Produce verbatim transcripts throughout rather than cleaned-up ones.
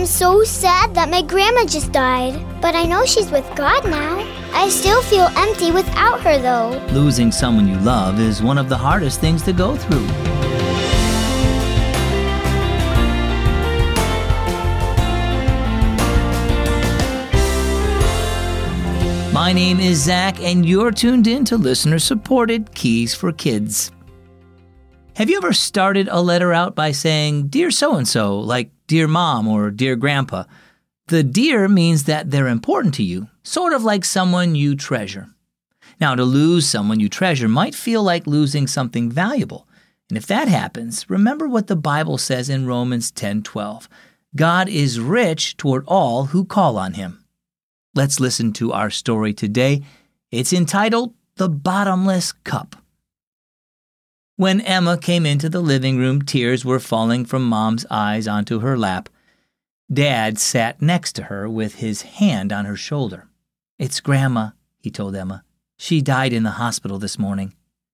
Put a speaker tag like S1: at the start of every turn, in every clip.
S1: so sad that my grandma just died, but I know she's with God now. I still feel empty without her, though.
S2: Losing someone you love is one of the hardest things to go through. My name is Zach, and you're tuned in to listener-supported Keys for Kids. Have you ever started a letter out by saying, "Dear so-and-so," like "Dear Mom" or "Dear Grandpa"? The "dear" means that they're important to you, sort of like someone you treasure. Now, to lose someone you treasure might feel like losing something valuable. And if that happens, remember what the Bible says in Romans ten twelve. God is rich toward all who call on him. Let's listen to our story today. It's entitled, The Bottomless Cup. When Emma came into the living room, tears were falling from Mom's eyes onto her lap. Dad sat next to her with his hand on her shoulder. "It's Grandma," he told Emma. "She died in the hospital this morning."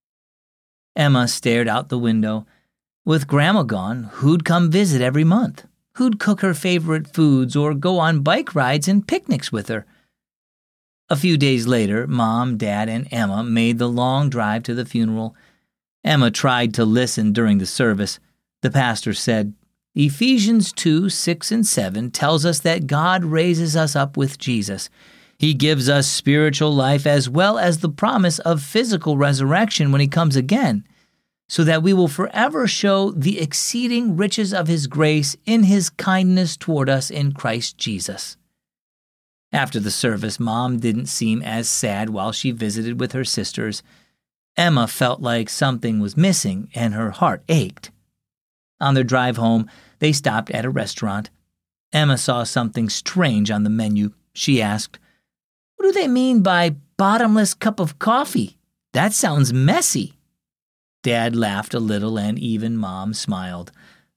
S2: Emma stared out the window. With Grandma gone, who'd come visit every month? Who'd cook her favorite foods or go on bike rides and picnics with her? A few days later, Mom, Dad, and Emma made the long drive to the funeral. Emma tried to listen during the service. The pastor said, "Ephesians two, six, and seven tells us that God raises us up with Jesus. He gives us spiritual life as well as the promise of physical resurrection when he comes again, so that we will forever show the exceeding riches of his grace in his kindness toward us in Christ Jesus." After the service, Mom didn't seem as sad while she visited with her sisters. Emma felt like something was missing and her heart ached. On their drive home, they stopped at a restaurant. Emma saw something strange on the menu. She asked, "What do they mean by bottomless cup of coffee? That sounds messy." Dad laughed a little and even Mom smiled.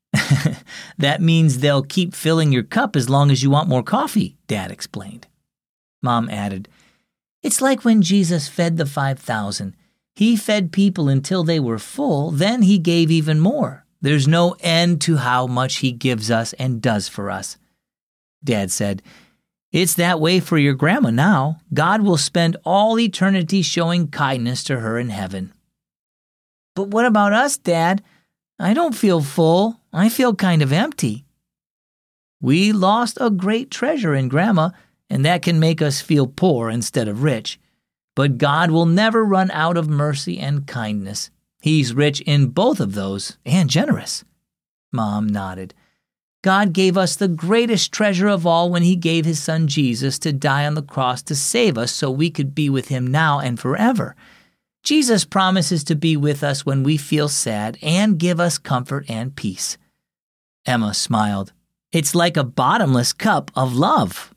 S2: "That means they'll keep filling your cup as long as you want more coffee," Dad explained. Mom added, "It's like when Jesus fed the five thousand. He fed people until they were full, then he gave even more. There's no end to how much he gives us and does for us." Dad said, "It's that way for your grandma now. God will spend all eternity showing kindness to her in heaven." "But what about us, Dad? I don't feel full. I feel kind of empty." "We lost a great treasure in Grandma, and that can make us feel poor instead of rich. But God will never run out of mercy and kindness. He's rich in both of those and generous." Mom nodded. "God gave us the greatest treasure of all when he gave his son Jesus to die on the cross to save us so we could be with him now and forever. Jesus promises to be with us when we feel sad and give us comfort and peace." Emma smiled. "It's like a bottomless cup of love."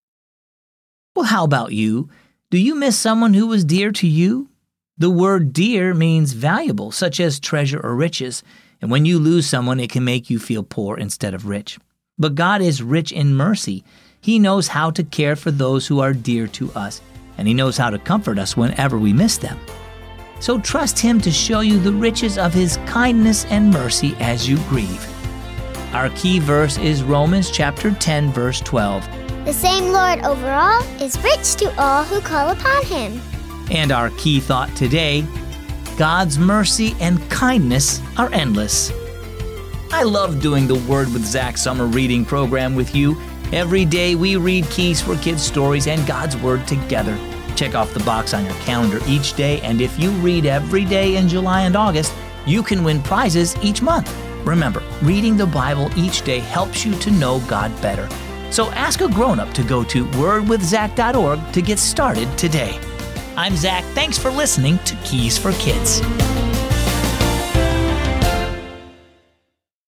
S2: Well, how about you? Do you miss someone who was dear to you? The word dear means valuable, such as treasure or riches, and when you lose someone, it can make you feel poor instead of rich. But God is rich in mercy. He knows how to care for those who are dear to us, and he knows how to comfort us whenever we miss them. So trust him to show you the riches of his kindness and mercy as you grieve. Our key verse is Romans chapter ten, verse twelve.
S1: "The same Lord over all is rich to all who call upon him."
S2: And our key thought today, God's mercy and kindness are endless. I love doing the Word with Zach summer reading program with you. Every day we read Keys for Kids stories and God's Word together. Check off the box on your calendar each day, and if you read every day in July and August, you can win prizes each month. Remember, reading the Bible each day helps you to know God better. So ask a grown-up to go to word with zach dot org to get started today. I'm Zach. Thanks for listening to Keys for Kids.